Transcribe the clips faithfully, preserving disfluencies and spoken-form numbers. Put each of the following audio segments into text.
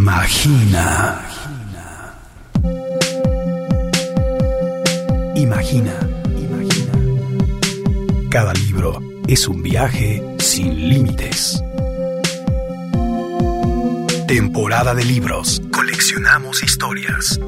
Imagina. Imagina. Imagina. Cada libro es un viaje sin límites. Temporada de libros. Coleccionamos historias.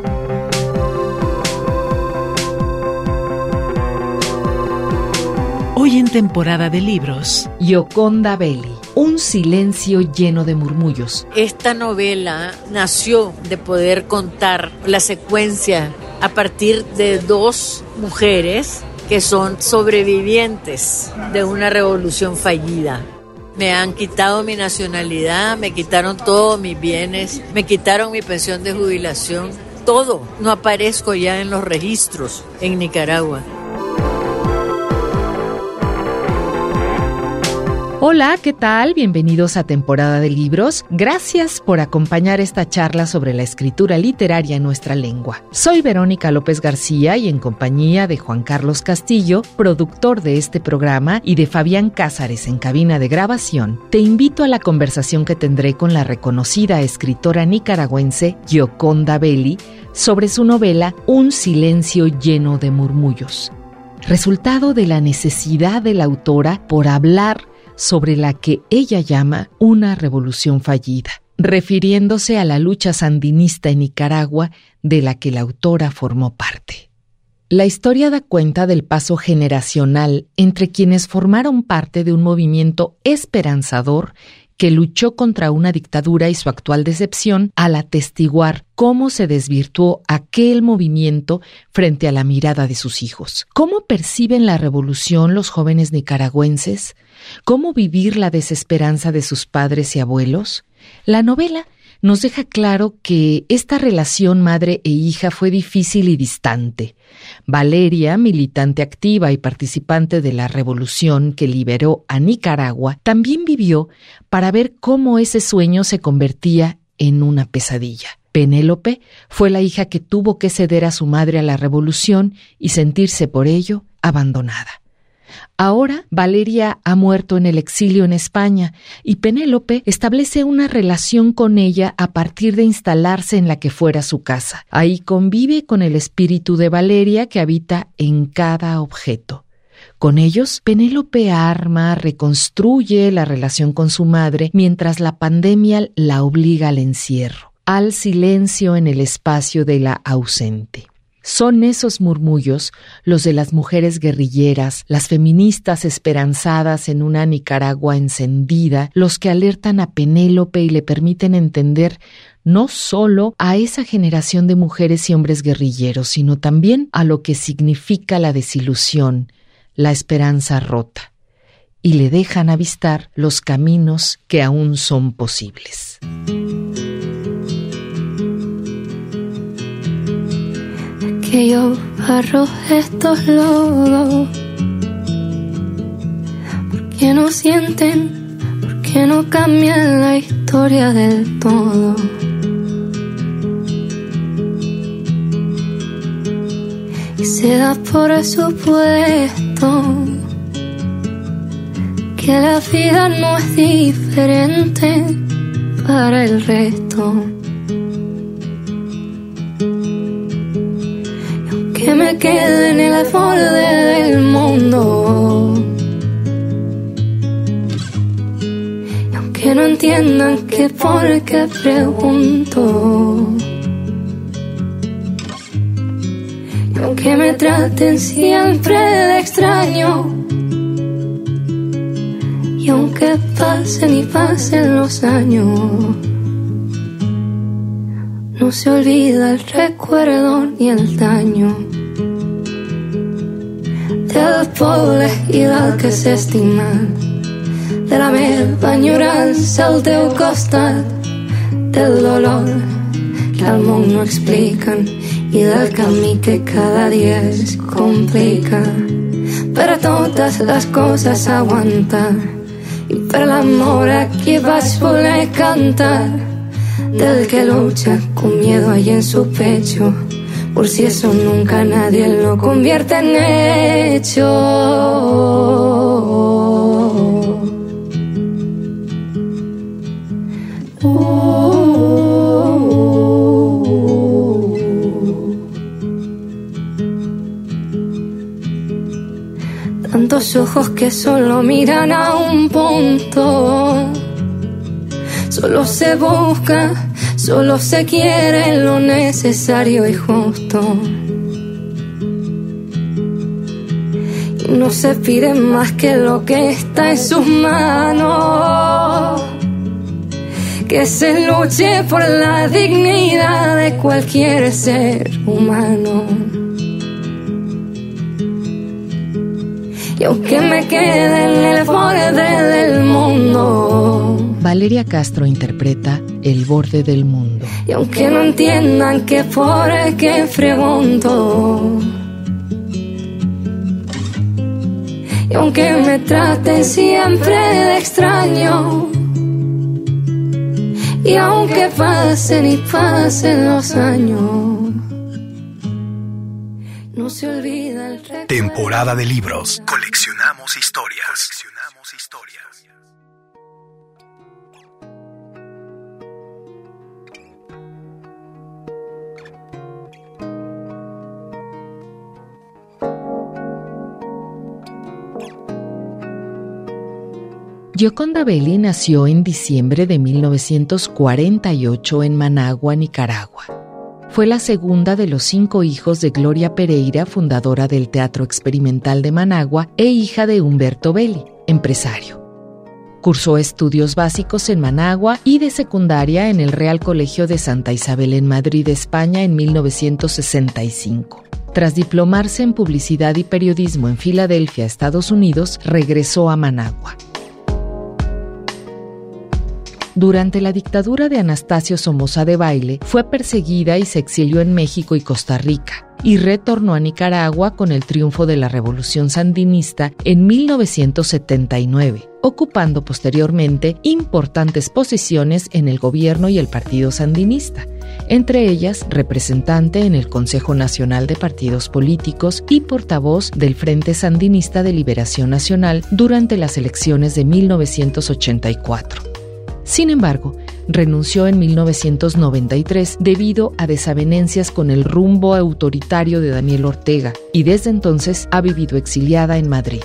Hoy en Temporada de libros, Gioconda Belli, un silencio lleno de murmullos. Esta novela nació de poder contar la secuencia a partir de dos mujeres que son sobrevivientes de una revolución fallida. Me han quitado mi nacionalidad, me quitaron todos mis bienes, me quitaron mi pensión de jubilación, todo. No aparezco ya en los registros en Nicaragua. Hola, ¿qué tal? Bienvenidos a Temporada de Libros. Gracias por acompañar esta charla sobre la escritura literaria en nuestra lengua. Soy Verónica López García y en compañía de Juan Carlos Castillo, productor de este programa, y de Fabián Cázares en cabina de grabación, te invito a la conversación que tendré con la reconocida escritora nicaragüense Gioconda Belli sobre su novela Un silencio lleno de murmullos. Resultado de la necesidad de la autora por hablar sobre la que ella llama una revolución fallida, refiriéndose a la lucha sandinista en Nicaragua de la que la autora formó parte. La historia da cuenta del paso generacional entre quienes formaron parte de un movimiento esperanzador que luchó contra una dictadura y su actual decepción al atestiguar cómo se desvirtuó aquel movimiento frente a la mirada de sus hijos. ¿Cómo perciben la revolución los jóvenes nicaragüenses? ¿Cómo vivir la desesperanza de sus padres y abuelos? La novela nos deja claro que esta relación madre e hija fue difícil y distante. Valeria, militante activa y participante de la revolución que liberó a Nicaragua, también vivió para ver cómo ese sueño se convertía en una pesadilla. Penélope fue la hija que tuvo que ceder a su madre a la revolución y sentirse por ello abandonada. Ahora, Valeria ha muerto en el exilio en España y Penélope establece una relación con ella a partir de instalarse en la que fuera su casa. Ahí convive con el espíritu de Valeria que habita en cada objeto. Con ellos, Penélope arma, reconstruye la relación con su madre mientras la pandemia la obliga al encierro, al silencio en el espacio de la ausente. Son esos murmullos, los de las mujeres guerrilleras, las feministas esperanzadas en una Nicaragua encendida, los que alertan a Penélope y le permiten entender no solo a esa generación de mujeres y hombres guerrilleros, sino también a lo que significa la desilusión, la esperanza rota, y le dejan avistar los caminos que aún son posibles. Que yo barro estos lodos, ¿por qué no sienten? ¿Por qué no cambian la historia del todo? Y se da por supuesto que la vida no es diferente para el resto. Que me quede en el borde del mundo, y aunque no entiendan que por qué pregunto, y aunque me traten siempre de extraño, y aunque pasen y pasen los años, no se olvida el recuerdo ni el daño del poble i del que s'ha estimat, de la meva enyorança al teu costat, del dolor que al món no expliquen i del camí que cada dia es complica. Per a totes les coses aguantar i per l'amor a qui vaig voler cantar, del que lucha con miedo ahí en su pecho, por si eso nunca nadie lo convierte en hecho. Uh, tus ojos que solo miran a un punto. Solo se busca, solo se quiere lo necesario y justo. Y no se pide más que lo que está en sus manos. Que se luche por la dignidad de cualquier ser humano. Y aunque me quede en el borde del mundo. Valeria Castro interpreta El borde del mundo. Y aunque no entiendan que por qué pregunto. Y aunque me traten siempre de extraño. Y aunque pasen y pasen los años, no se olvida el recuerdo. Temporada de libros. Coleccionamos historias. Coleccionamos historias. Gioconda Belli nació en diciembre de mil novecientos cuarenta y ocho en Managua, Nicaragua. Fue la segunda de los cinco hijos de Gloria Pereira, fundadora del Teatro Experimental de Managua, e hija de Humberto Belli, empresario. Cursó estudios básicos en Managua y de secundaria en el Real Colegio de Santa Isabel en Madrid, España, en mil novecientos sesenta y cinco. Tras diplomarse en Publicidad y Periodismo en Filadelfia, Estados Unidos, regresó a Managua. Durante la dictadura de Anastasio Somoza Debayle, fue perseguida y se exilió en México y Costa Rica, y retornó a Nicaragua con el triunfo de la Revolución Sandinista en mil novecientos setenta y nueve, ocupando posteriormente importantes posiciones en el gobierno y el Partido Sandinista, entre ellas representante en el Consejo Nacional de Partidos Políticos y portavoz del Frente Sandinista de Liberación Nacional durante las elecciones de mil novecientos ochenta y cuatro. Sin embargo, renunció en mil novecientos noventa y tres debido a desavenencias con el rumbo autoritario de Daniel Ortega, y desde entonces ha vivido exiliada en Madrid.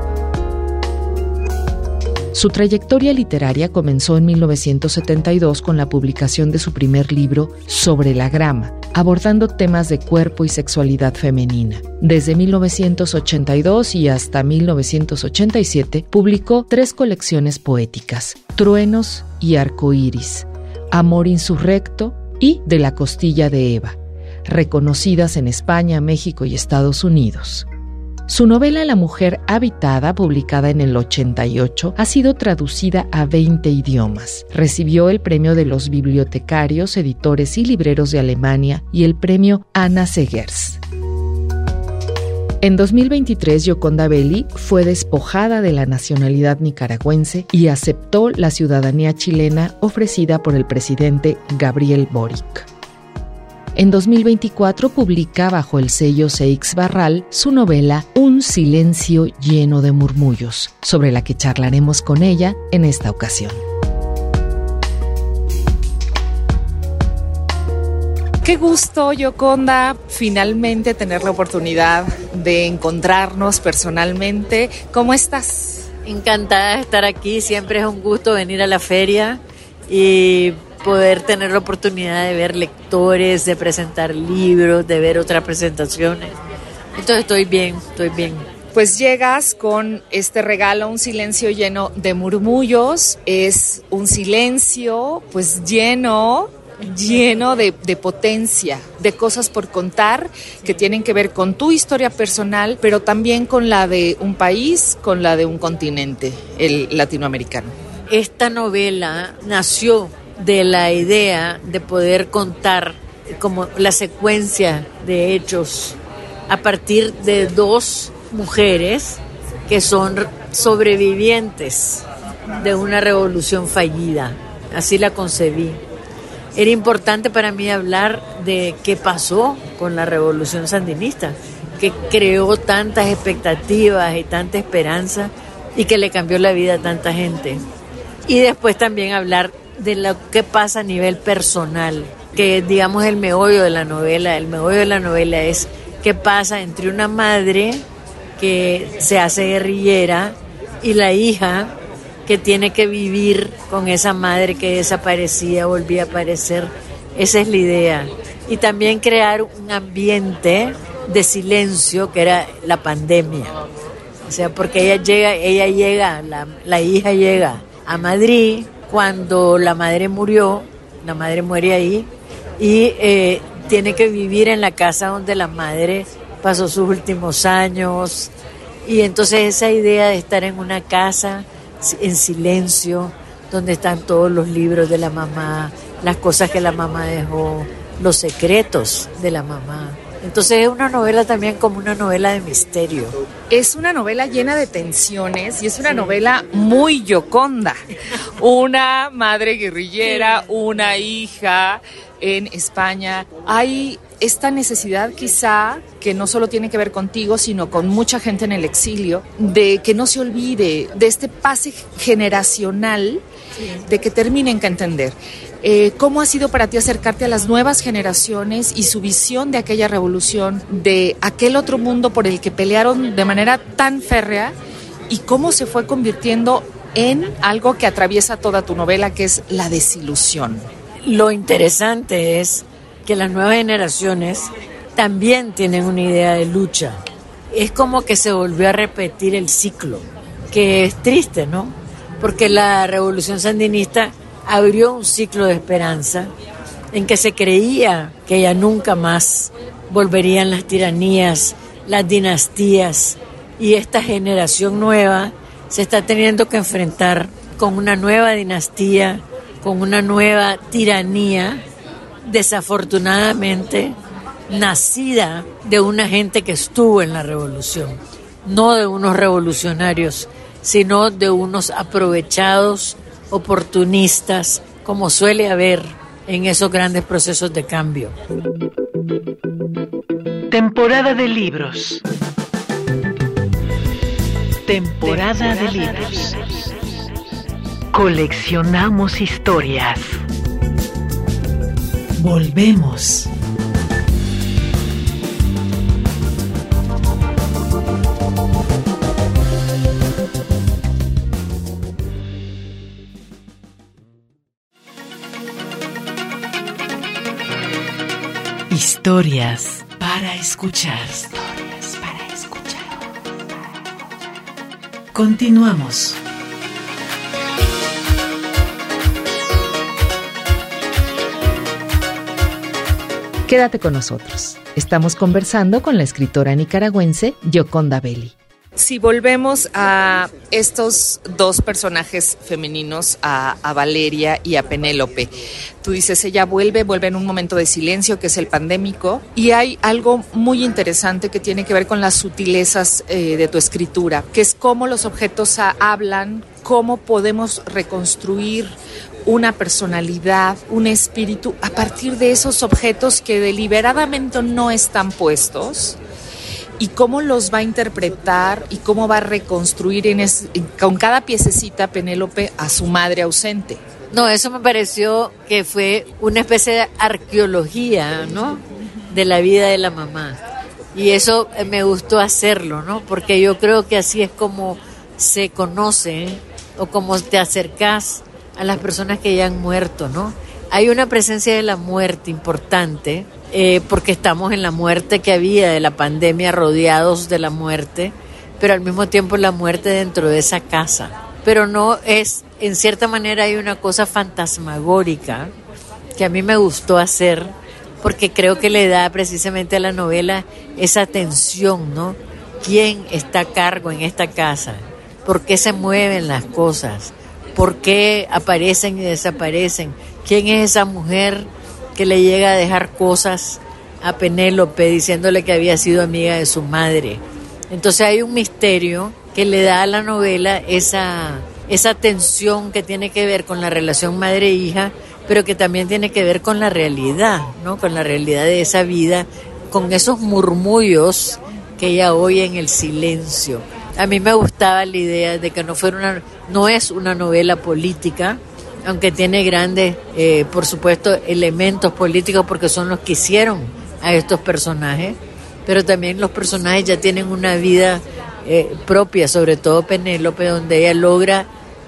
Su trayectoria literaria comenzó en mil novecientos setenta y dos con la publicación de su primer libro, Sobre la grama, abordando temas de cuerpo y sexualidad femenina. Desde mil novecientos ochenta y dos y hasta mil novecientos ochenta y siete publicó tres colecciones poéticas, Truenos y Arcoíris, Amor insurrecto y De la costilla de Eva, reconocidas en España, México y Estados Unidos. Su novela La mujer habitada, publicada en el ochenta y ocho, ha sido traducida a veinte idiomas. Recibió el premio de los bibliotecarios, editores y libreros de Alemania y el premio Anna Segers. En dos mil veintitrés, Gioconda Belli fue despojada de la nacionalidad nicaragüense y aceptó la ciudadanía chilena ofrecida por el presidente Gabriel Boric. En dos mil veinticuatro publica bajo el sello Seix Barral su novela Un silencio lleno de murmullos, sobre la que charlaremos con ella en esta ocasión. Qué gusto, Gioconda, finalmente tener la oportunidad de encontrarnos personalmente. ¿Cómo estás? Encantada de estar aquí, siempre es un gusto venir a la feria y poder tener la oportunidad de ver lectores, de presentar libros, de ver otras presentaciones. Entonces estoy bien, estoy bien. Pues llegas con este regalo, Un silencio lleno de murmullos. Es un silencio pues lleno, lleno de, de potencia, de cosas por contar que tienen que ver con tu historia personal, pero también con la de un país, con la de un continente, el latinoamericano. Esta novela nació de la idea de poder contar como la secuencia de hechos a partir de dos mujeres que son sobrevivientes de una revolución fallida. Así la concebí. Era importante para mí hablar de qué pasó con la revolución sandinista, que creó tantas expectativas y tanta esperanza y que le cambió la vida a tanta gente. Y después también hablar de lo que pasa a nivel personal, que digamos el meollo de la novela. El meollo de la novela es qué pasa entre una madre que se hace guerrillera, y la hija que tiene que vivir con esa madre que desaparecía, volvía a aparecer. Esa es la idea. Y también crear un ambiente de silencio, que era la pandemia. O sea, porque ella llega, ella llega, la, la hija llega a Madrid cuando la madre murió, la madre muere ahí, y eh, tiene que vivir en la casa donde la madre pasó sus últimos años. Y entonces esa idea de estar en una casa en silencio, donde están todos los libros de la mamá, las cosas que la mamá dejó, los secretos de la mamá. Entonces es una novela también como una novela de misterio. Es una novela llena de tensiones y es una sí. novela muy Gioconda. Una madre guerrillera, una hija en España. Hay esta necesidad quizá que no solo tiene que ver contigo, sino con mucha gente en el exilio, de que no se olvide de este pase generacional, sí. de que terminen que entender. Eh, ¿Cómo ha sido para ti acercarte a las nuevas generaciones y su visión de aquella revolución, de aquel otro mundo por el que pelearon de manera tan férrea, y cómo se fue convirtiendo en algo que atraviesa toda tu novela, que es la desilusión? Lo interesante es que las nuevas generaciones también tienen una idea de lucha. Es como que se volvió a repetir el ciclo, que es triste, ¿no? Porque la revolución sandinista abrió un ciclo de esperanza en que se creía que ya nunca más volverían las tiranías, las dinastías, y esta generación nueva se está teniendo que enfrentar con una nueva dinastía, con una nueva tiranía, desafortunadamente nacida de una gente que estuvo en la revolución, no de unos revolucionarios, sino de unos aprovechados oportunistas, como suele haber en esos grandes procesos de cambio. Temporada de libros. Temporada de libros. Coleccionamos historias. Volvemos. Historias para escuchar. Historias para escuchar. Continuamos. Quédate con nosotros. Estamos conversando con la escritora nicaragüense Gioconda Belli. Si volvemos a estos dos personajes femeninos, a, a Valeria y a Penélope, tú dices, ella vuelve, vuelve en un momento de silencio que es el pandémico, y hay algo muy interesante que tiene que ver con las sutilezas eh, de tu escritura, que es cómo los objetos a, hablan, cómo podemos reconstruir una personalidad, un espíritu a partir de esos objetos que deliberadamente no están puestos, y cómo los va a interpretar y cómo va a reconstruir en es, con cada piececita Penélope a su madre ausente. No, eso me pareció que fue una especie de arqueología, ¿no?, de la vida de la mamá. Y eso me gustó hacerlo, ¿no?, porque yo creo que así es como se conocen o como te acercas a las personas que ya han muerto, ¿no? Hay una presencia de la muerte importante, eh, porque estamos en la muerte que había de la pandemia, rodeados de la muerte, pero al mismo tiempo la muerte dentro de esa casa. Pero no es, en cierta manera hay una cosa fantasmagórica que a mí me gustó hacer, porque creo que le da precisamente a la novela esa tensión, ¿no? ¿Quién está a cargo en esta casa? ¿Por qué se mueven las cosas? ¿Por qué aparecen y desaparecen? ¿Quién es esa mujer que le llega a dejar cosas a Penélope diciéndole que había sido amiga de su madre? Entonces hay un misterio que le da a la novela esa, esa tensión que tiene que ver con la relación madre-hija, pero que también tiene que ver con la realidad, ¿no? Con la realidad de esa vida, con esos murmullos que ella oye en el silencio. A mí me gustaba la idea de que no fuera una, no es una novela política, aunque tiene grandes, eh, por supuesto, elementos políticos porque son los que hicieron a estos personajes, pero también los personajes ya tienen una vida eh, propia, sobre todo Penélope, donde ella logra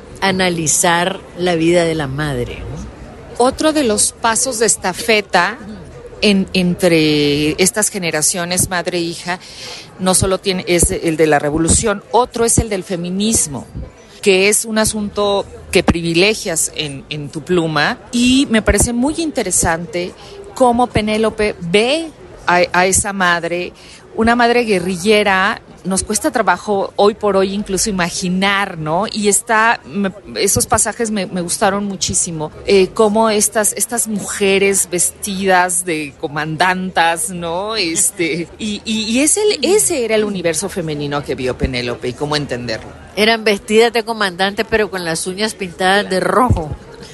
analizar la vida de la madre, ¿no? Otro de los pasos de estafeta en, entre estas generaciones madre e hija no solo tiene, es el de la revolución, otro es el del feminismo, que es un asunto que privilegias en, en tu pluma, y me parece muy interesante cómo Penélope ve a, a esa madre, una madre guerrillera. Nos cuesta trabajo hoy por hoy incluso imaginar, ¿no? Y está, me, esos pasajes me, me gustaron muchísimo, eh, cómo estas, estas mujeres vestidas de comandantas, ¿no? Este, y, y, y ese, ese era el universo femenino que vio Penélope, y cómo entenderlo. Eran vestidas de comandante, pero con las uñas pintadas de rojo.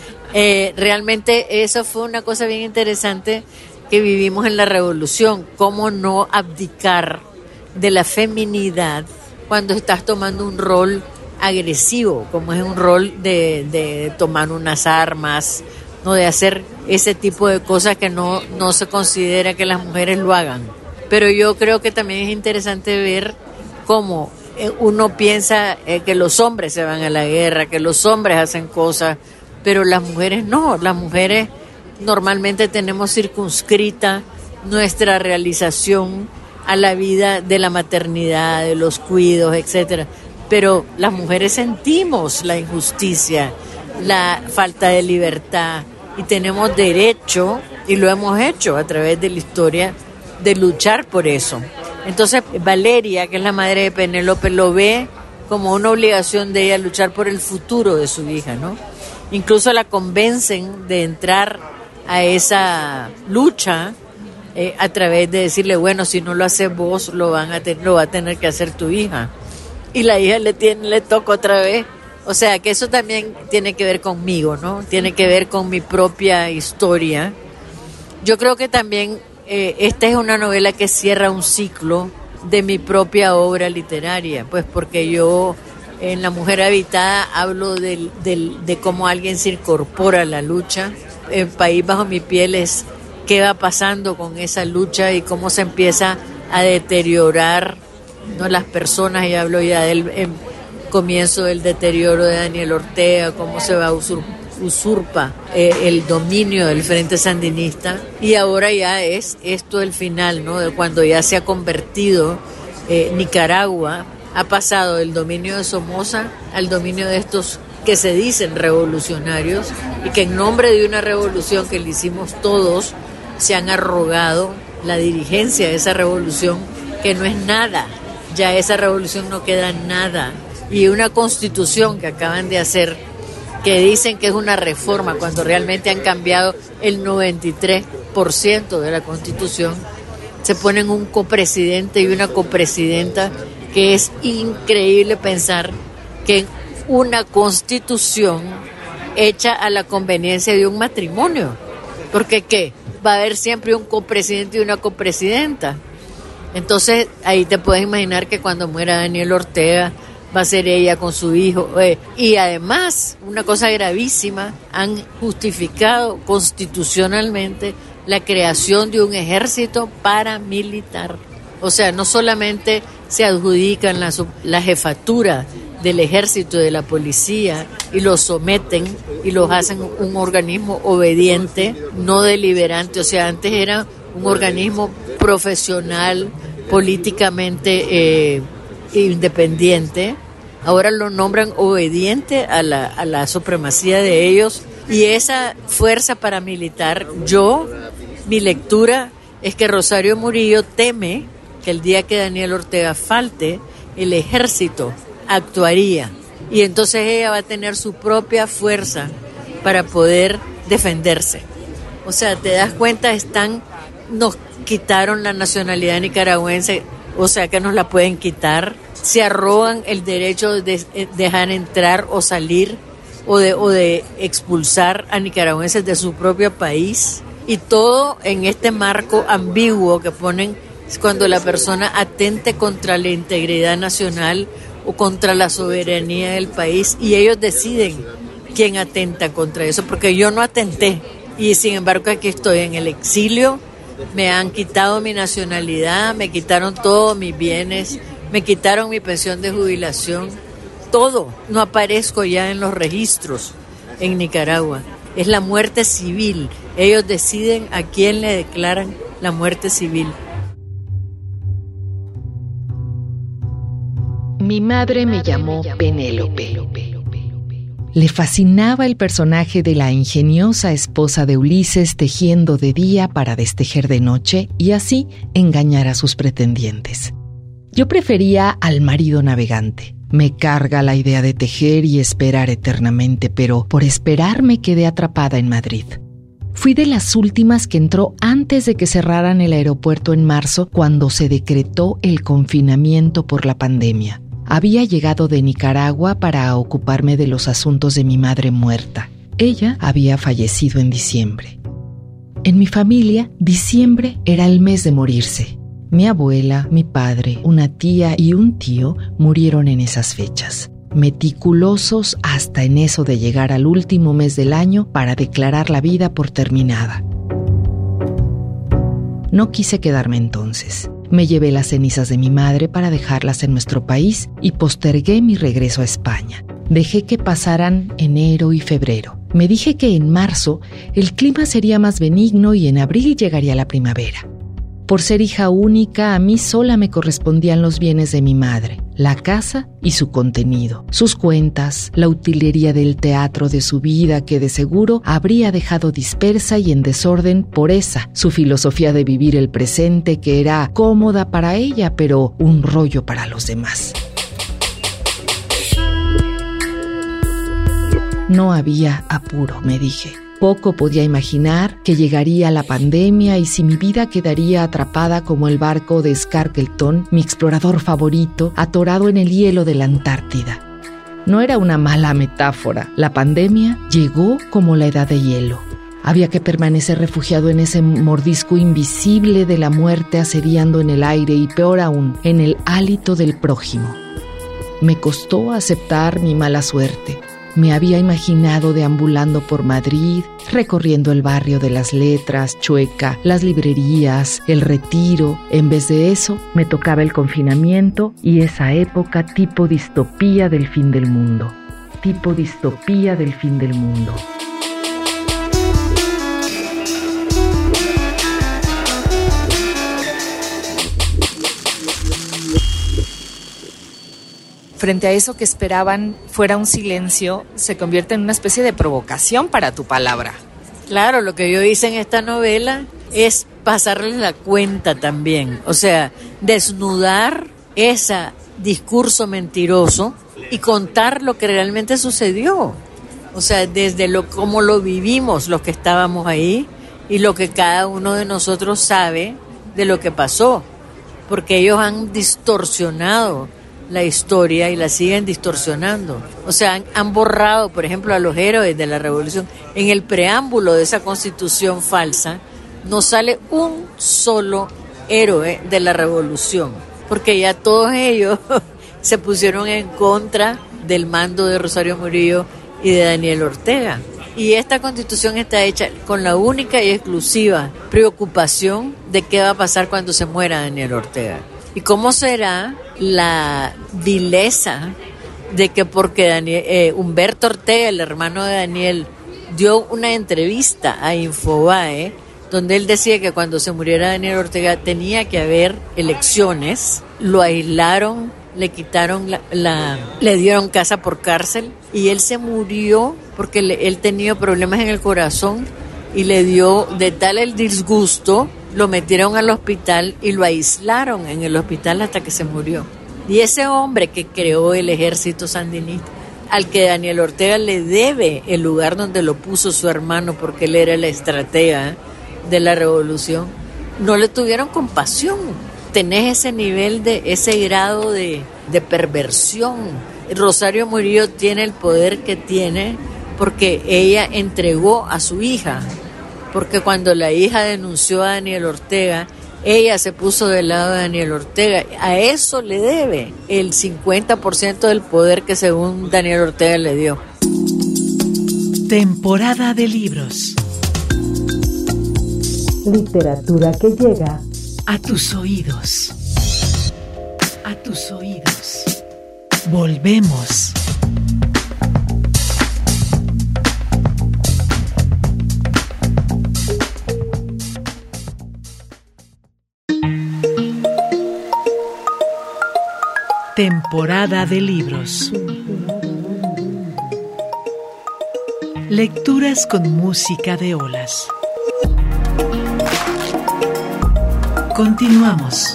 Eh, realmente eso fue una cosa bien interesante que vivimos en la revolución, cómo no abdicar de la feminidad cuando estás tomando un rol agresivo, como es un rol de, de tomar unas armas, no, de hacer ese tipo de cosas que no, no se considera que las mujeres lo hagan. Pero yo creo que también es interesante ver cómo uno piensa que los hombres se van a la guerra, que los hombres hacen cosas, pero las mujeres no. Las mujeres normalmente tenemos circunscrita nuestra realización a la vida de la maternidad, de los cuidados, etcétera. Pero las mujeres sentimos la injusticia, la falta de libertad, y tenemos derecho, y lo hemos hecho a través de la historia, de luchar por eso. Entonces Valeria, que es la madre de Penélope, lo ve como una obligación de ella luchar por el futuro de su hija, ¿no? Incluso la convencen de entrar a esa lucha Eh, a través de decirle, bueno, si no lo haces vos, lo van a tener, lo va a tener que hacer tu hija. Y la hija le tiene, le toca otra vez. O sea, que eso también tiene que ver conmigo, ¿no? Tiene que ver con mi propia historia. Yo creo que también eh, esta es una novela que cierra un ciclo de mi propia obra literaria, pues porque yo en La Mujer Habitada hablo del, del, de cómo alguien se incorpora a la lucha. El País Bajo mi Piel es qué va pasando con esa lucha y cómo se empieza a deteriorar, ¿no?, las personas. Y hablo ya del em, comienzo del deterioro de Daniel Ortega, cómo se va a usur, usurpa eh, el dominio del Frente Sandinista, y ahora ya es esto el final, ¿no?, de cuando ya se ha convertido eh, Nicaragua, ha pasado del dominio de Somoza al dominio de estos que se dicen revolucionarios, y que en nombre de una revolución que le hicimos todos, se han arrogado la dirigencia de esa revolución, que no es nada, ya esa revolución no queda nada. Y una constitución que acaban de hacer, que dicen que es una reforma, cuando realmente han cambiado el noventa y tres por ciento de la constitución, se ponen un copresidente y una copresidenta, que es increíble pensar que una constitución hecha a la conveniencia de un matrimonio, porque ¿qué? Va a haber siempre un copresidente y una copresidenta. Entonces ahí te puedes imaginar que cuando muera Daniel Ortega va a ser ella con su hijo, eh, y además una cosa gravísima, han justificado constitucionalmente la creación de un ejército paramilitar. O sea, no solamente se adjudican la, la jefatura del ejército y de la policía y los someten y los hacen un organismo obediente, no deliberante. O sea, antes era un organismo profesional, políticamente eh, independiente. Ahora lo nombran obediente a la, a la supremacía de ellos. Y esa fuerza paramilitar, yo, mi lectura es que Rosario Murillo teme que el día que Daniel Ortega falte, el ejército actuaría, y entonces ella va a tener su propia fuerza para poder defenderse. O sea, te das cuenta, están, nos quitaron la nacionalidad nicaragüense, o sea que nos la pueden quitar, se arrogan el derecho de dejar entrar o salir o de, o de expulsar a nicaragüenses de su propio país, y todo en este marco ambiguo que ponen cuando la persona atente contra la integridad nacional o contra la soberanía del país, y ellos deciden quién atenta contra eso, porque yo no atenté, y sin embargo aquí estoy en el exilio, me han quitado mi nacionalidad, me quitaron todos mis bienes, Me quitaron mi pensión de jubilación, todo. No aparezco ya en los registros en Nicaragua. Es la muerte civil. Ellos deciden a quién le declaran la muerte civil. Mi madre me llamó Penélope. Le fascinaba el personaje de la ingeniosa esposa de Ulises tejiendo de día para destejer de noche y así engañar a sus pretendientes. Yo prefería al marido navegante. Me carga la idea de tejer y esperar eternamente, pero por esperar me quedé atrapada en Madrid. Fui de las últimas que entró antes de que cerraran el aeropuerto en marzo, cuando se decretó el confinamiento por la pandemia. Había llegado de Nicaragua para ocuparme de los asuntos de mi madre muerta. Ella había fallecido en diciembre. En mi familia, diciembre era el mes de morirse. Mi abuela, mi padre, una tía y un tío murieron en esas fechas, meticulosos hasta en eso de llegar al último mes del año para declarar la vida por terminada. No quise quedarme entonces. Me llevé las cenizas de mi madre para dejarlas en nuestro país y postergué mi regreso a España. Dejé que pasaran enero y febrero. Me dije que en marzo el clima sería más benigno y en abril llegaría la primavera. Por ser hija única, a mí sola me correspondían los bienes de mi madre, la casa y su contenido, sus cuentas, la utilería del teatro de su vida que de seguro habría dejado dispersa y en desorden por esa, su filosofía de vivir el presente que era cómoda para ella, pero un rollo para los demás. No había apuro, me dije. Poco podía imaginar que llegaría la pandemia y si mi vida quedaría atrapada como el barco de Shackleton, mi explorador favorito, atorado en el hielo de la Antártida. No era una mala metáfora. La pandemia llegó como la edad de hielo. Había que permanecer refugiado en ese mordisco invisible de la muerte asediando en el aire y peor aún, en el hálito del prójimo. Me costó aceptar mi mala suerte. Me había imaginado deambulando por Madrid, recorriendo el barrio de las Letras, Chueca, las librerías, el Retiro. En vez de eso, me tocaba el confinamiento y esa época tipo distopía del fin del mundo. Tipo distopía del fin del mundo. Frente a eso que esperaban fuera un silencio, se convierte en una especie de provocación para tu palabra. Claro, lo que yo hice en esta novela es pasarles la cuenta también. O sea, desnudar ese discurso mentiroso y contar lo que realmente sucedió. O sea, desde lo cómo lo vivimos los que estábamos ahí y lo que cada uno de nosotros sabe de lo que pasó. Porque ellos han distorsionado la historia y la siguen distorsionando. O sea, han, han borrado, por ejemplo, a los héroes de la revolución. En el preámbulo de esa constitución falsa no sale un solo héroe de la revolución, porque ya todos ellos se pusieron en contra del mando de Rosario Murillo y de Daniel Ortega. Y esta constitución está hecha con la única y exclusiva preocupación de qué va a pasar cuando se muera Daniel Ortega. ¿Y cómo será la vileza de que porque Daniel, eh, Humberto Ortega, el hermano de Daniel, dio una entrevista a Infobae donde él decía que cuando se muriera Daniel Ortega tenía que haber elecciones, lo aislaron, le quitaron la, la le dieron casa por cárcel y él se murió porque le, él tenía problemas en el corazón y le dio de tal el disgusto, lo metieron al hospital y lo aislaron en el hospital hasta que se murió. Y ese hombre que creó el ejército sandinista, al que Daniel Ortega le debe el lugar donde lo puso su hermano porque él era el estratega de la revolución, no le tuvieron compasión. Tenés ese nivel, de ese grado de, de perversión. Rosario Murillo tiene el poder que tiene porque ella entregó a su hija. Porque cuando la hija denunció a Daniel Ortega, ella se puso del lado de Daniel Ortega. A eso le debe el cincuenta por ciento del poder que según Daniel Ortega le dio. Temporada de libros. Literatura que llega a tus oídos. a tus oídos. Volvemos. Temporada de libros. Lecturas con música de olas. Continuamos.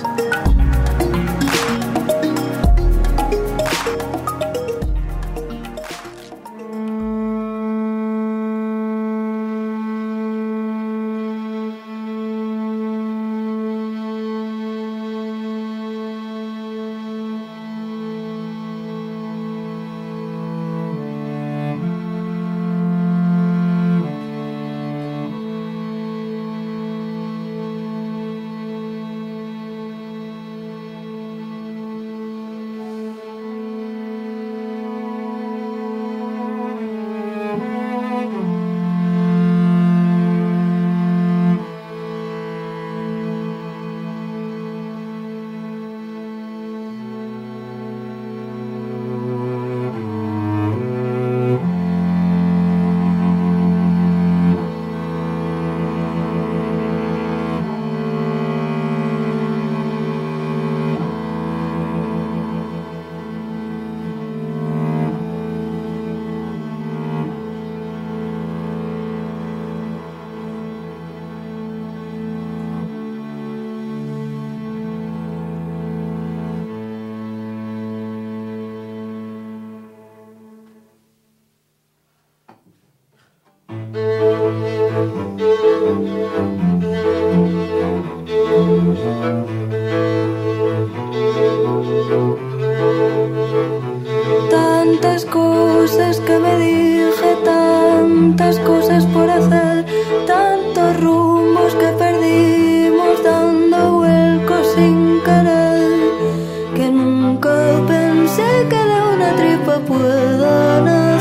Tantas cosas que me dije, tantas cosas por hacer, tantos rumbos que perdimos dando vuelcos sin querer, que nunca pensé que de una tripa pueda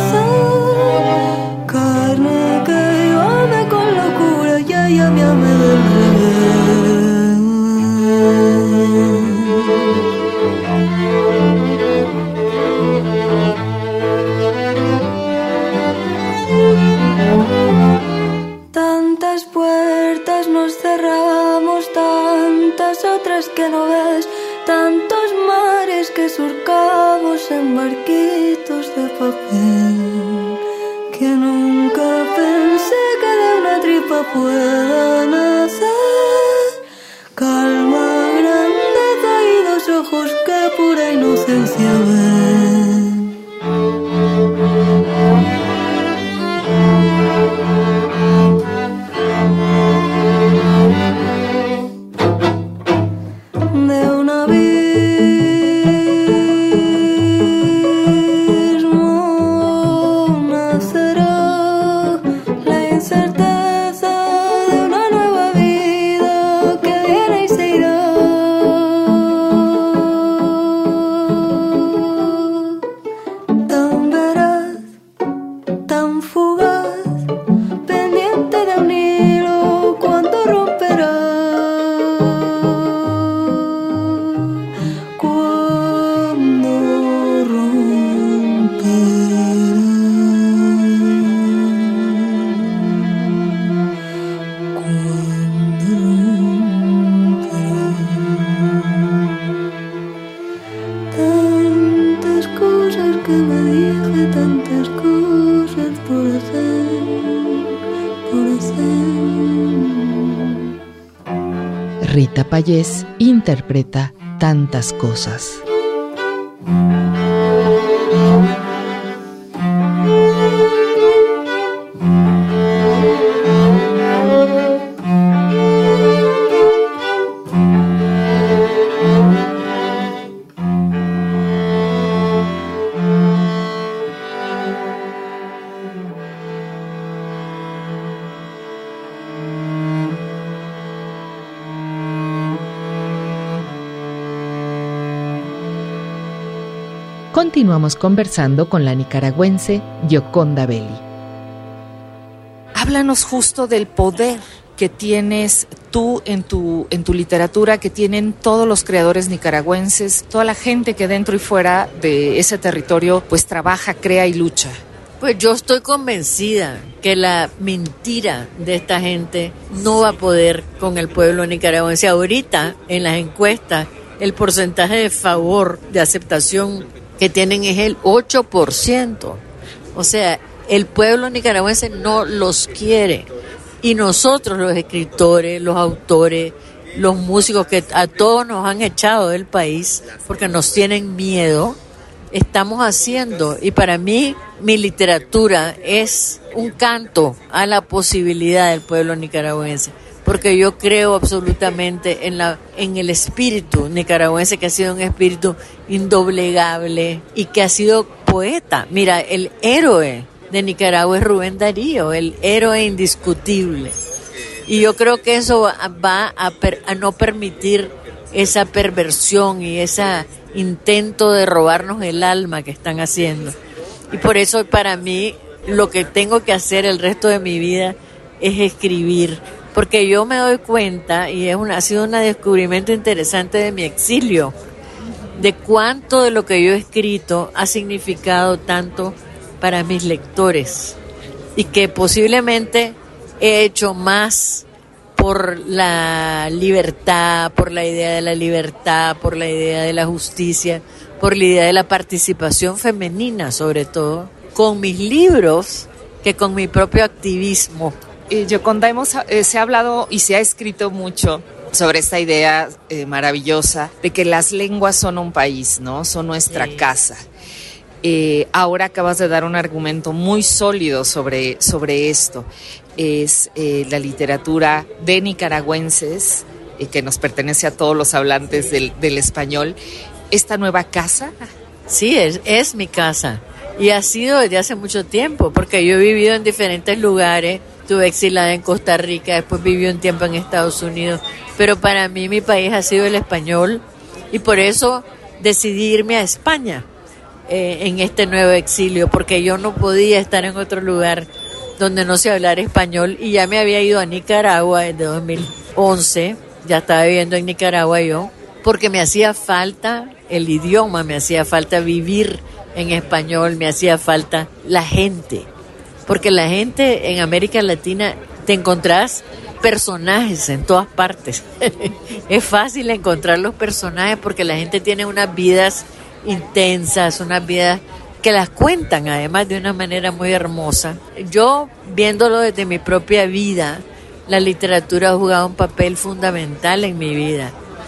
nacer carne que yo ame con locura y ella me ame del revés. Tantas puertas nos cerramos, tantas otras que no ves, tantos mares que surcamos en barquitos de papel, que nunca pensé que de una tripa pueda nacer calma, grandeza y dos ojos que pura inocencia ven. De un abismo nacerá la incerteza de una nueva vida que viene y se irá. Tan veraz, tan fugaz, pendiente de un hilo, cuando romperá. Tantas cosas que me dije, tantas cosas por hacer, por hacer. Rita Payés interpreta Tantas cosas. Continuamos conversando con la nicaragüense Gioconda Belli. Háblanos justo del poder que tienes tú en tu, en tu literatura que tienen todos los creadores nicaragüenses, toda la gente que dentro y fuera de ese territorio pues trabaja, crea y lucha? Pues yo estoy convencida que la mentira de esta gente no va a poder con el pueblo nicaragüense. Ahorita, en las encuestas, el porcentaje de favor, de aceptación que tienen es el ocho por ciento. O sea, el pueblo nicaragüense no los quiere. Y nosotros, los escritores, los autores, los músicos que a todos nos han echado del país porque nos tienen miedo, estamos haciendo, y para mí mi literatura es un canto a la posibilidad del pueblo nicaragüense, porque yo creo absolutamente en la en el espíritu nicaragüense, que ha sido un espíritu indoblegable y que ha sido poeta. Mira, el héroe de Nicaragua es Rubén Darío, el héroe indiscutible, y yo creo que eso va a, per, a no permitir esa perversión y ese intento de robarnos el alma que están haciendo. Y por eso para mí lo que tengo que hacer el resto de mi vida es escribir, porque yo me doy cuenta, y es una, ha sido un descubrimiento interesante de mi exilio, de cuánto de lo que yo he escrito ha significado tanto para mis lectores, y que posiblemente he hecho más por la libertad, por la idea de la libertad, por la idea de la justicia, por la idea de la participación femenina, sobre todo, con mis libros que con mi propio activismo. Eh, Gioconda, hemos, eh, se ha hablado y se ha escrito mucho sobre esta idea eh, maravillosa de que las lenguas son un país, ¿no? Son nuestra sí. casa. Eh, ahora acabas de dar un argumento muy sólido sobre, sobre esto. Es eh, la literatura de nicaragüenses, eh, que nos pertenece a todos los hablantes del, del español. ¿Esta nueva casa? Sí, es, es mi casa. Y ha sido desde hace mucho tiempo, porque yo he vivido en diferentes lugares. Estuve exilada en Costa Rica, después viví un tiempo en Estados Unidos. Pero para mí mi país ha sido el español, y por eso decidí irme a España eh, en este nuevo exilio, porque yo no podía estar en otro lugar donde no se hablara español, y ya me había ido a Nicaragua desde dos mil once, ya estaba viviendo en Nicaragua yo, porque me hacía falta el idioma, me hacía falta vivir en español, me hacía falta la gente, porque la gente en América Latina te encontrás personajes en todas partes. Es fácil encontrar los personajes porque la gente tiene unas vidas intensas, unas vidas que las cuentan además de una manera muy hermosa. Yo, viéndolo desde mi propia vida, la literatura ha jugado un papel fundamental en mi vida.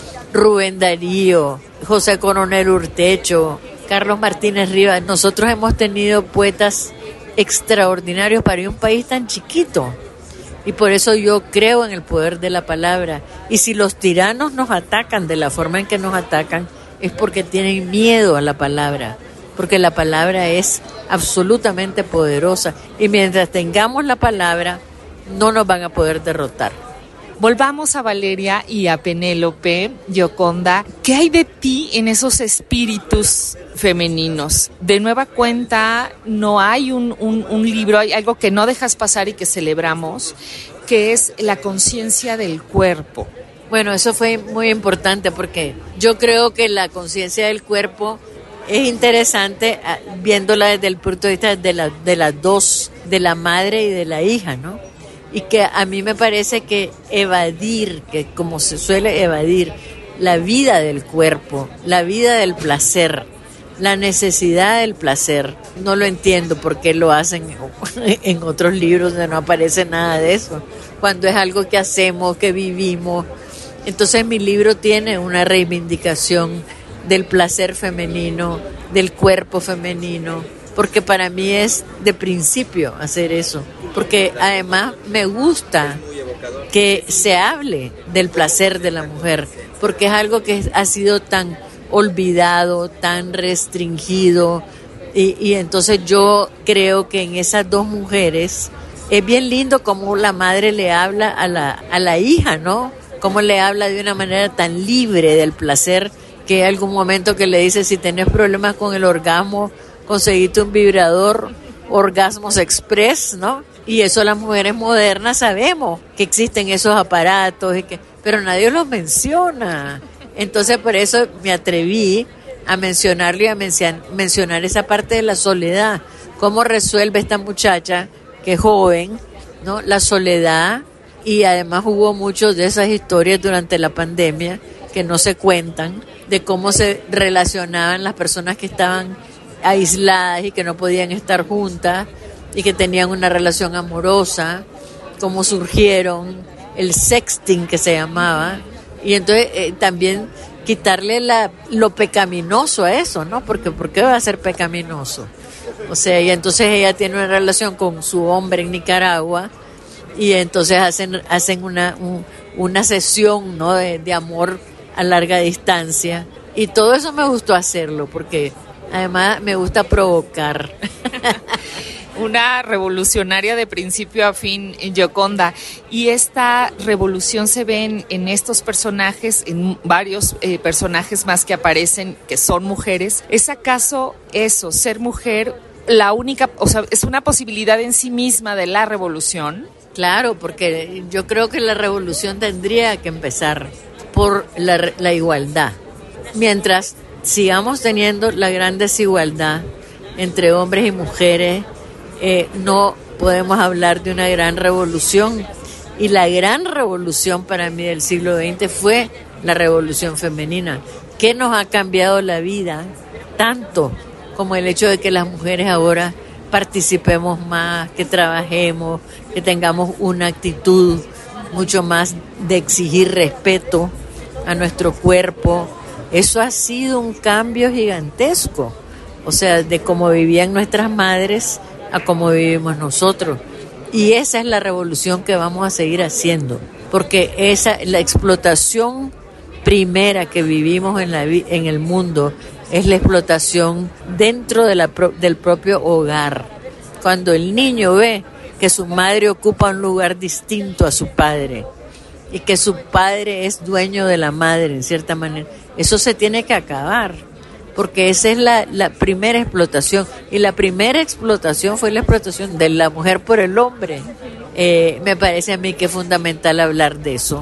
Rubén Darío, José Coronel Urtecho, Carlos Martínez Rivas, nosotros hemos tenido poetas extraordinarios para un país tan chiquito. Y por eso yo creo en el poder de la palabra. Y si los tiranos nos atacan de la forma en que nos atacan, es porque tienen miedo a la palabra. Porque la palabra es absolutamente poderosa. Y mientras tengamos la palabra, no nos van a poder derrotar. Volvamos a Valeria y a Penélope. Gioconda, ¿qué hay de ti en esos espíritus femeninos? De nueva cuenta, no hay un, un, un libro, hay algo que no dejas pasar y que celebramos, que es la conciencia del cuerpo. Bueno, eso fue muy importante porque yo creo que la conciencia del cuerpo es interesante viéndola desde el punto de vista de, la, de las dos, de la madre y de la hija, ¿no? Y que a mí me parece que evadir, que como se suele evadir, la vida del cuerpo, la vida del placer, la necesidad del placer, no lo entiendo por qué lo hacen en otros libros donde no aparece nada de eso, cuando es algo que hacemos, que vivimos. Entonces mi libro tiene una reivindicación del placer femenino, del cuerpo femenino, porque para mí es de principio hacer eso, porque además me gusta que se hable del placer de la mujer, porque es algo que ha sido tan olvidado, tan restringido, y, y entonces yo creo que en esas dos mujeres es bien lindo como la madre le habla a la, a la hija, ¿no? Cómo le habla de una manera tan libre del placer, que hay algún momento que le dice, si tenés problemas con el orgasmo, conseguiste un vibrador, Orgasmos Express, ¿no? Y eso las mujeres modernas sabemos que existen esos aparatos, y que, pero nadie los menciona. Entonces por eso me atreví a mencionarlo y a mencionar, mencionar esa parte de la soledad. Cómo resuelve esta muchacha, que es joven, ¿no?, la soledad. Y además hubo muchas de esas historias durante la pandemia que no se cuentan, de cómo se relacionaban las personas que estaban aisladas y que no podían estar juntas y que tenían una relación amorosa, cómo surgieron, el sexting que se llamaba, y entonces eh, también quitarle la, lo pecaminoso a eso, ¿no? Porque ¿por qué va a ser pecaminoso? O sea, y entonces ella tiene una relación con su hombre en Nicaragua y entonces hacen hacen una un, una sesión, ¿no?, de, de amor a larga distancia, y todo eso me gustó hacerlo porque además me gusta provocar. Una revolucionaria de principio a fin, Gioconda. Y esta revolución se ve en, en estos personajes, en varios eh, personajes más que aparecen, que son mujeres. ¿Es acaso eso, ser mujer, la única, o sea, es una posibilidad en sí misma de la revolución? Claro, porque yo creo que la revolución tendría que empezar por la, la igualdad. Mientras sigamos teniendo la gran desigualdad entre hombres y mujeres, Eh, no podemos hablar de una gran revolución. Y la gran revolución para mí del siglo veinte fue la revolución femenina, que nos ha cambiado la vida tanto como el hecho de que las mujeres ahora participemos más, que trabajemos, que tengamos una actitud mucho más de exigir respeto a nuestro cuerpo. Eso ha sido un cambio gigantesco, o sea, de cómo vivían nuestras madres a cómo vivimos nosotros. Y esa es la revolución que vamos a seguir haciendo, porque esa, la explotación primera que vivimos en, la, en el mundo es la explotación dentro de la, del propio hogar. Cuando el niño ve que su madre ocupa un lugar distinto a su padre y que su padre es dueño de la madre en cierta manera, eso se tiene que acabar. Porque esa es la, la primera explotación. Y la primera explotación fue la explotación de la mujer por el hombre. Eh, me parece a mí que es fundamental hablar de eso.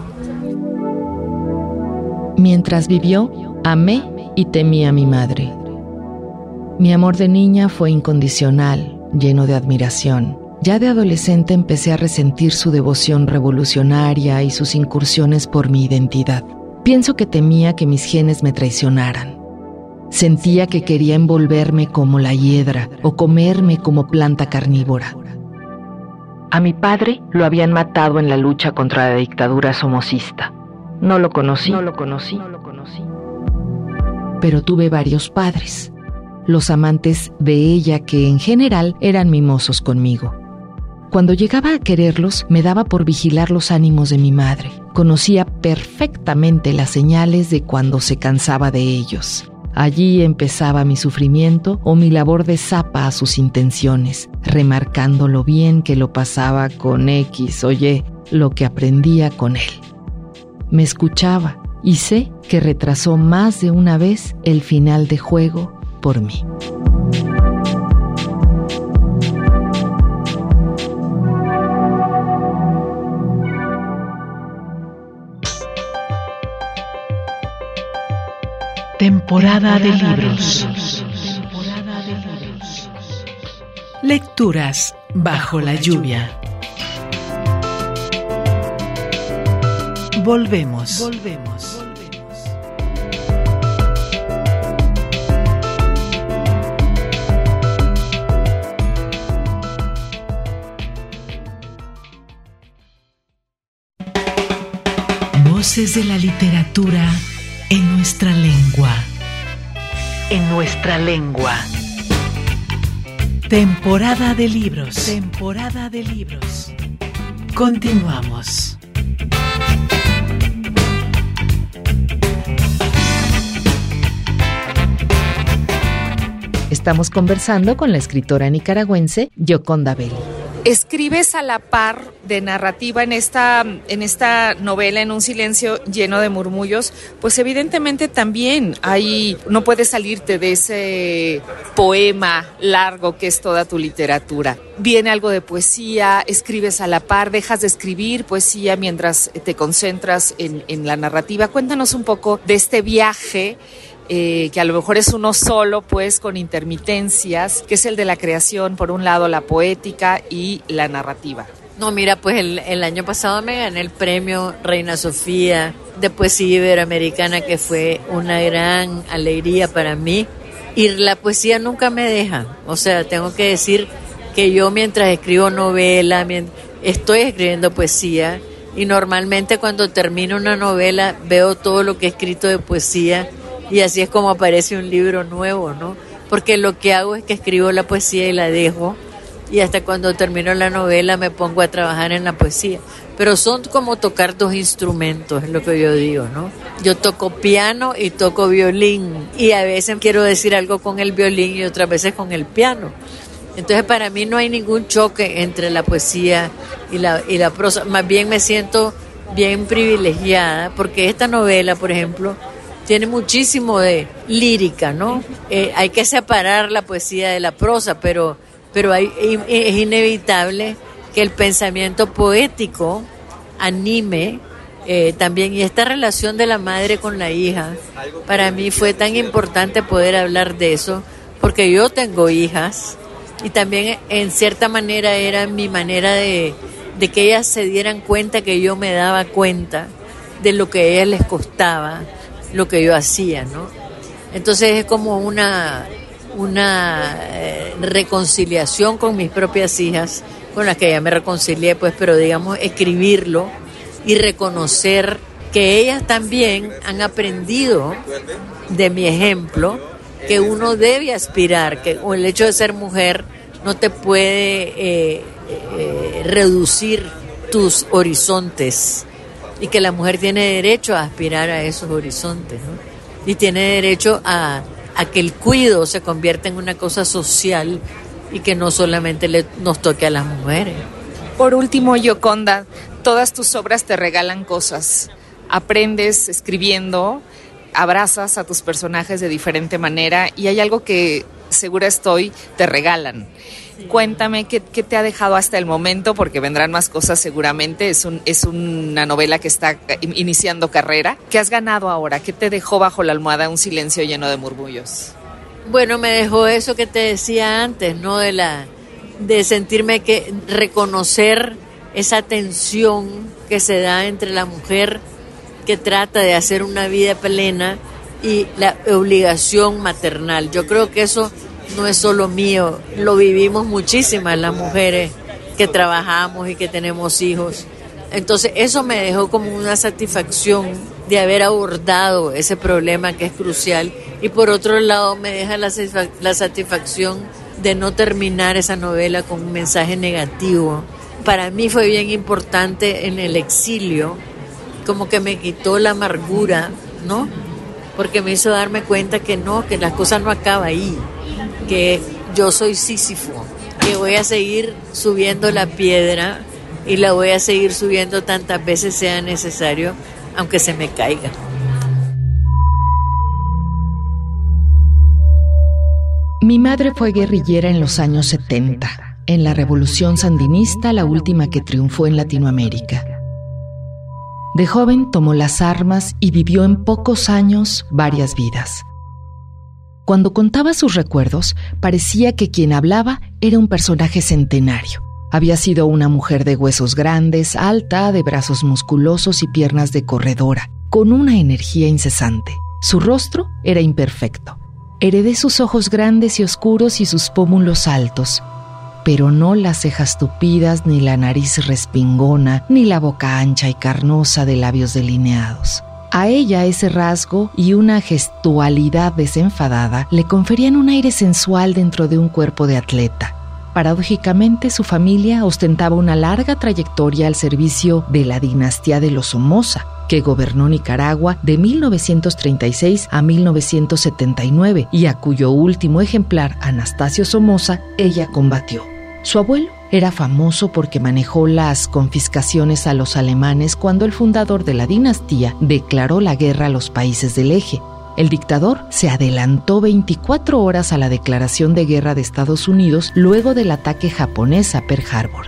Mientras vivió, amé y temí a mi madre. Mi amor de niña fue incondicional, lleno de admiración. Ya de adolescente empecé a resentir su devoción revolucionaria y sus incursiones por mi identidad. Pienso que temía que mis genes me traicionaran. Sentía que quería envolverme como la hiedra o comerme como planta carnívora. A mi padre lo habían matado en la lucha contra la dictadura somocista. No lo conocí, no lo conocí, no lo conocí. Pero tuve varios padres, los amantes de ella que en general eran mimosos conmigo. Cuando llegaba a quererlos, me daba por vigilar los ánimos de mi madre. Conocía perfectamente las señales de cuando se cansaba de ellos. Allí empezaba mi sufrimiento o mi labor de zapa a sus intenciones, remarcando lo bien que lo pasaba con X o Y, lo que aprendía con él. Me escuchaba y sé que retrasó más de una vez el final de juego por mí. Temporada de libros. Lecturas bajo la lluvia. Volvemos. Volvemos. Voces de la literatura en nuestra lengua. En nuestra lengua. Temporada de libros. Temporada de libros. Continuamos. Estamos conversando con la escritora nicaragüense Gioconda Belli. Escribes a la par de narrativa en esta, en esta novela, En un silencio lleno de murmullos, pues evidentemente también hay, no puedes salirte de ese poema largo que es toda tu literatura. Viene algo de poesía, escribes a la par, dejas de escribir poesía mientras te concentras en, en la narrativa. Cuéntanos un poco de este viaje, Eh, que a lo mejor es uno solo, pues con intermitencias, que es el de la creación, por un lado la poética y la narrativa. No, mira, pues el, el año pasado me gané el premio Reina Sofía de Poesía Iberoamericana, que fue una gran alegría para mí, y la poesía nunca me deja. O sea, tengo que decir que yo mientras escribo novela, mientras, estoy escribiendo poesía, y normalmente cuando termino una novela veo todo lo que he escrito de poesía, y así es como aparece un libro nuevo, ¿no? Porque lo que hago es que escribo la poesía y la dejo, y hasta cuando termino la novela me pongo a trabajar en la poesía. Pero son como tocar dos instrumentos, es lo que yo digo, ¿no? Yo toco piano y toco violín, y a veces quiero decir algo con el violín y otras veces con el piano. Entonces para mí no hay ningún choque entre la poesía y la, y la prosa. Más bien me siento bien privilegiada, porque esta novela, por ejemplo, tiene muchísimo de lírica, ¿no? Eh, hay que separar la poesía de la prosa, pero, pero hay, es inevitable que el pensamiento poético anime eh, también. Y esta relación de la madre con la hija, para mí fue tan importante poder hablar de eso, porque yo tengo hijas, y también en cierta manera era mi manera de, de que ellas se dieran cuenta que yo me daba cuenta de lo que a ellas les costaba, lo que yo hacía, ¿no? Entonces es como una, una eh, reconciliación con mis propias hijas, con las que ya me reconcilié, pues, pero digamos, escribirlo y reconocer que ellas también han aprendido de mi ejemplo, que uno debe aspirar, que el hecho de ser mujer no te puede eh, eh, reducir tus horizontes, y que la mujer tiene derecho a aspirar a esos horizontes, ¿no? Y tiene derecho a, a que el cuidado se convierta en una cosa social y que no solamente le, nos toque a las mujeres. Por último, Gioconda, todas tus obras te regalan cosas. Aprendes escribiendo, abrazas a tus personajes de diferente manera, y hay algo que, segura estoy, te regalan. Cuéntame qué, qué te ha dejado hasta el momento, porque vendrán más cosas seguramente. Es, un, es una novela que está iniciando carrera. ¿Qué has ganado ahora? ¿Qué te dejó bajo la almohada Un silencio lleno de murmullos? Bueno, me dejó eso que te decía antes, ¿no? De la de sentirme que reconocer esa tensión que se da entre la mujer que trata de hacer una vida plena y la obligación maternal. Yo creo que eso no es solo mío, lo vivimos muchísimas las mujeres que trabajamos y que tenemos hijos. Entonces eso me dejó como una satisfacción de haber abordado ese problema que es crucial, y por otro lado me deja la, la satisfacción de no terminar esa novela con un mensaje negativo. Para mí fue bien importante en el exilio, como que me quitó la amargura, ¿no? Porque me hizo darme cuenta que no, que las cosas no acaban ahí, que yo soy Sísifo, que voy a seguir subiendo la piedra y la voy a seguir subiendo tantas veces sea necesario, aunque se me caiga. Mi madre fue guerrillera en los años setenta, en la Revolución Sandinista, la última que triunfó en Latinoamérica. De joven tomó las armas y vivió en pocos años varias vidas. Cuando contaba sus recuerdos, parecía que quien hablaba era un personaje centenario. Había sido una mujer de huesos grandes, alta, de brazos musculosos y piernas de corredora, con una energía incesante. Su rostro era imperfecto. Heredé sus ojos grandes y oscuros y sus pómulos altos, pero no las cejas tupidas, ni la nariz respingona, ni la boca ancha y carnosa de labios delineados. A ella ese rasgo y una gestualidad desenfadada le conferían un aire sensual dentro de un cuerpo de atleta. Paradójicamente, su familia ostentaba una larga trayectoria al servicio de la dinastía de los Somoza, que gobernó Nicaragua de mil novecientos treinta y seis a mil novecientos setenta y nueve y a cuyo último ejemplar, Anastasio Somoza, ella combatió. Su abuelo era famoso porque manejó las confiscaciones a los alemanes cuando el fundador de la dinastía declaró la guerra a los países del eje. El dictador se adelantó veinticuatro horas a la declaración de guerra de Estados Unidos luego del ataque japonés a Pearl Harbor.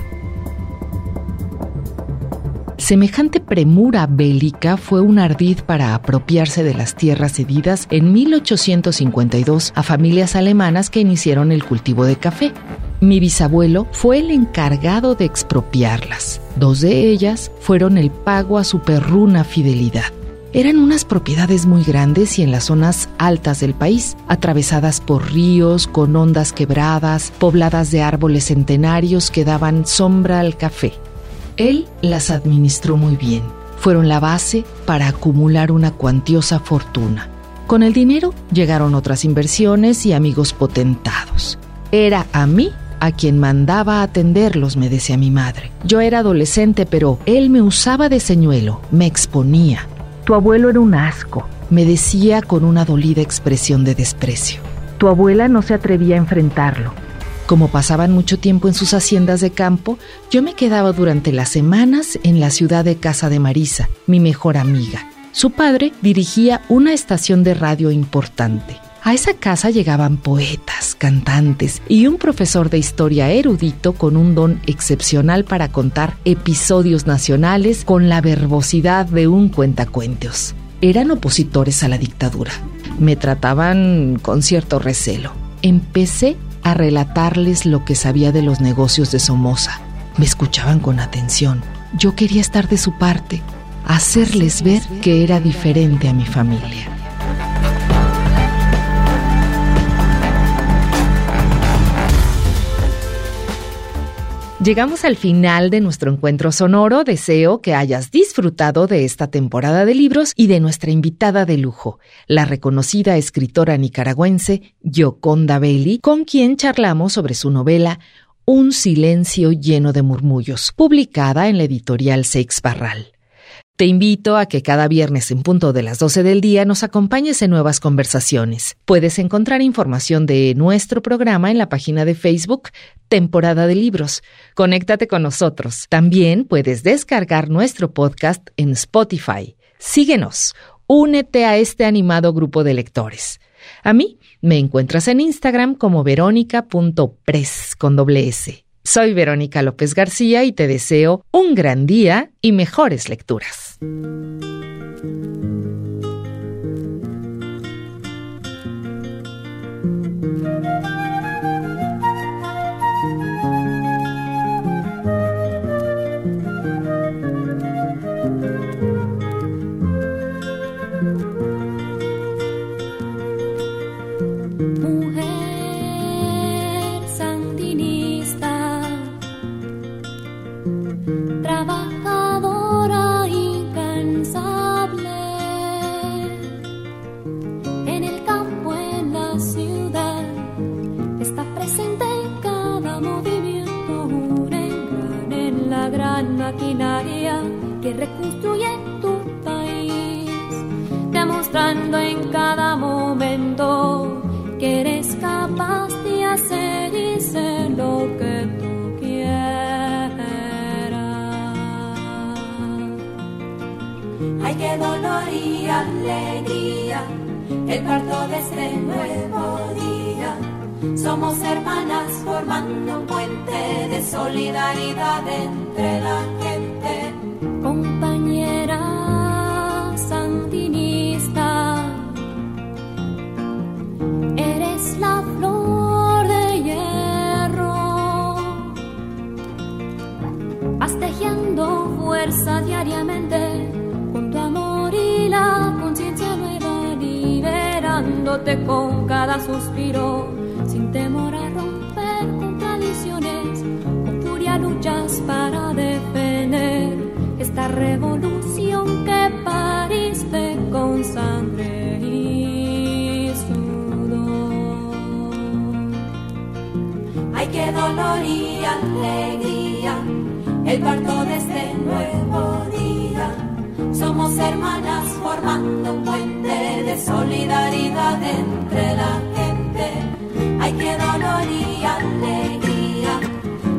Semejante premura bélica fue un ardid para apropiarse de las tierras cedidas en mil ochocientos cincuenta y dos a familias alemanas que iniciaron el cultivo de café. Mi bisabuelo fue el encargado de expropiarlas. Dos de ellas fueron el pago a su perruna fidelidad. Eran unas propiedades muy grandes y en las zonas altas del país, atravesadas por ríos, con hondas quebradas, pobladas de árboles centenarios que daban sombra al café. Él las administró muy bien. Fueron la base para acumular una cuantiosa fortuna. Con el dinero llegaron otras inversiones y amigos potentados. Era a mí a quien mandaba atenderlos, me decía mi madre. Yo era adolescente, pero él me usaba de señuelo, me exponía. Tu abuelo era un asco, me decía con una dolida expresión de desprecio. Tu abuela no se atrevía a enfrentarlo. Como pasaban mucho tiempo en sus haciendas de campo, yo me quedaba durante las semanas en la ciudad de Casa de Marisa, mi mejor amiga. Su padre dirigía una estación de radio importante. A esa casa llegaban poetas, cantantes y un profesor de historia erudito con un don excepcional para contar episodios nacionales con la verbosidad de un cuentacuentos. Eran opositores a la dictadura. Me trataban con cierto recelo. Empecé a relatarles lo que sabía de los negocios de Somoza. Me escuchaban con atención. Yo quería estar de su parte, hacerles ver que era diferente a mi familia. Llegamos al final de nuestro encuentro sonoro. Deseo que hayas disfrutado de esta temporada de libros y de nuestra invitada de lujo, la reconocida escritora nicaragüense Gioconda Belli, con quien charlamos sobre su novela Un silencio lleno de murmullos, publicada en la editorial Seix Barral. Te invito a que cada viernes en punto de las doce del día nos acompañes en nuevas conversaciones. Puedes encontrar información de nuestro programa en la página de Facebook Temporada de Libros. Conéctate con nosotros. También puedes descargar nuestro podcast en Spotify. Síguenos. Únete a este animado grupo de lectores. A mí me encuentras en Instagram como verónica punto pres con doble S. Soy Verónica López García y te deseo un gran día y mejores lecturas. Trabajadora incansable, en el campo, en la ciudad, está presente en cada movimiento, un en la gran maquinaria que reconstruye tu país, demostrando en cada momento que eres capaz de hacer y ser lo que tú quieras. Ay, qué dolor y alegría, el parto de este nuevo día. Somos hermanas formando un puente de solidaridad entre la gente. Compañera sandinista, eres la flor de hierro, vas tejiendo fuerza diariamente con tu amor y la conciencia nueva, liberándote con cada suspiro, sin temor a romper con tradiciones, con furia luchas para defender esta revolución que pariste con sangre y sudor. Ay, qué dolor y alegría, el parto de este nuevo día. Somos hermanas formando un puente de solidaridad entre la gente. Ay, qué dolor y alegría,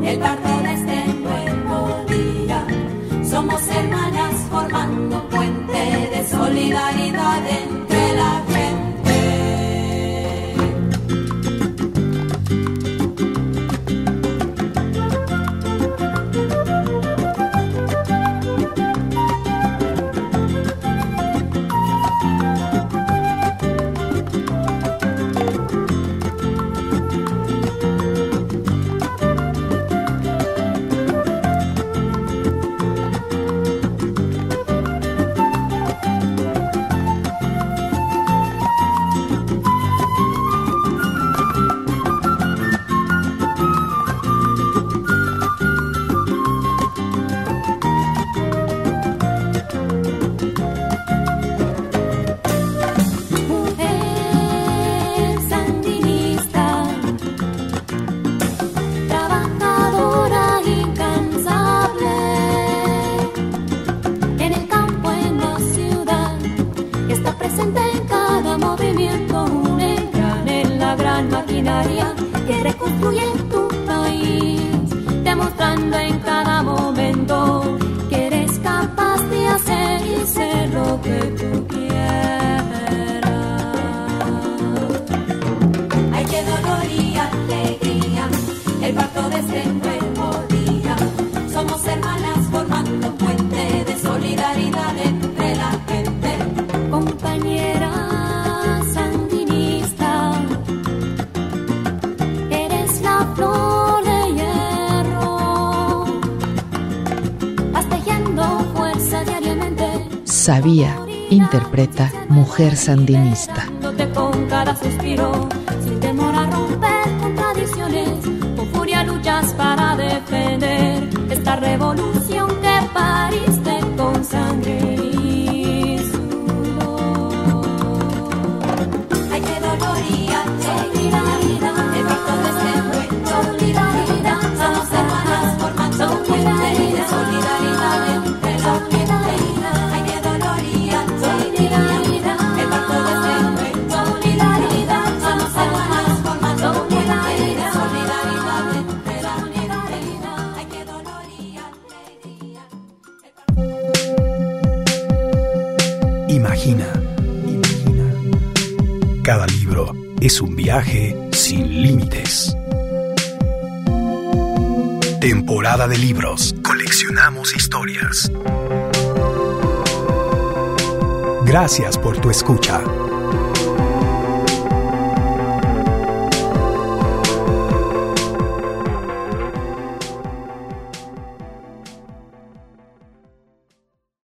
reconstruye tu país, demostrando en cada momento que eres capaz de hacer y ser lo que tú quieras. Ay, qué dolor y alegría, el parto de este nuevo día. Somos hermanas formando un puente de solidaridad entre la gente. Compañera sandinista, eres la flor de hierro, vas tejiendo fuerza diariamente. Sabía, interpreta Mujer Sandinista. Con cada suspiro, sin temor a romper contradicciones, con furia luchas para defender esta revolución que pariste con sangre y sudor. Ay, qué dolor y alegría, el parto de este nuevo solidaridad. Somos hermanas formando un puente de solidaridad entre la gente. Ay, qué dolor y alegría, el parto de este nuevo solidaridad. Somos hermanas formando un puente de solidaridad entre la gente. Ay, qué dolor y alegría. Imagina, imagina. Cada libro es un viaje sin límites. Temporada de libros. Coleccionamos historias. Gracias por tu escucha.